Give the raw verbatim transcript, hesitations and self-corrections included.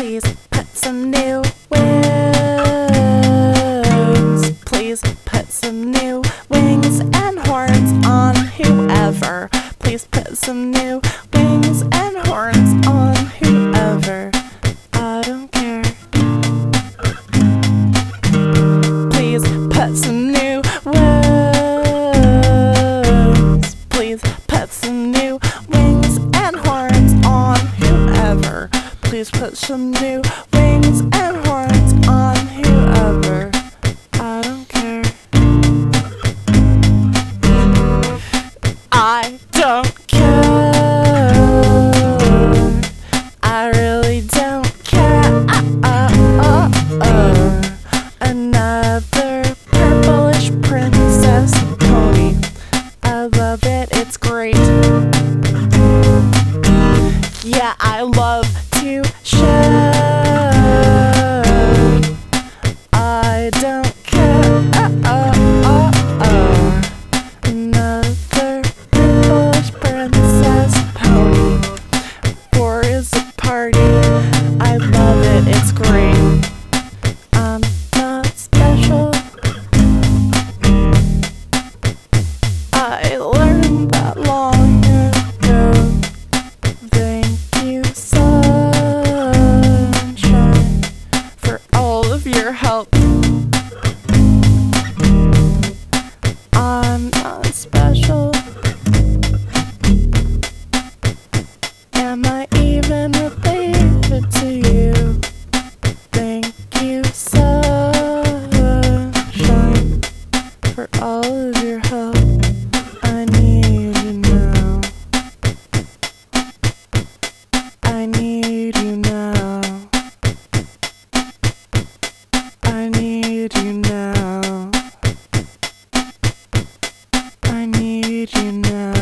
Please put some new wings. Please put some new wings and horns on whoever. Please put some new wings and horns on whoever. I don't care. Please put some new wings. Please put some new wings and horns on whoever. Please put some new wings and horns on whoever. I don't care. I don't care. I really don't care. Uh, uh, uh. Another purplish princess pony. I love it, it's great. Yeah, I love to show. I don't care. Uh, uh, uh, uh. Another purplish princess pony. Four is a party. I love it, it's great. I'm not special. I learned that long ago. Thank you, sunshine, for all of your help. I'm not special. Am I even related to you? Thank you, sunshine, for all of your help. I need you now. I need you now. I need you now. I need you now.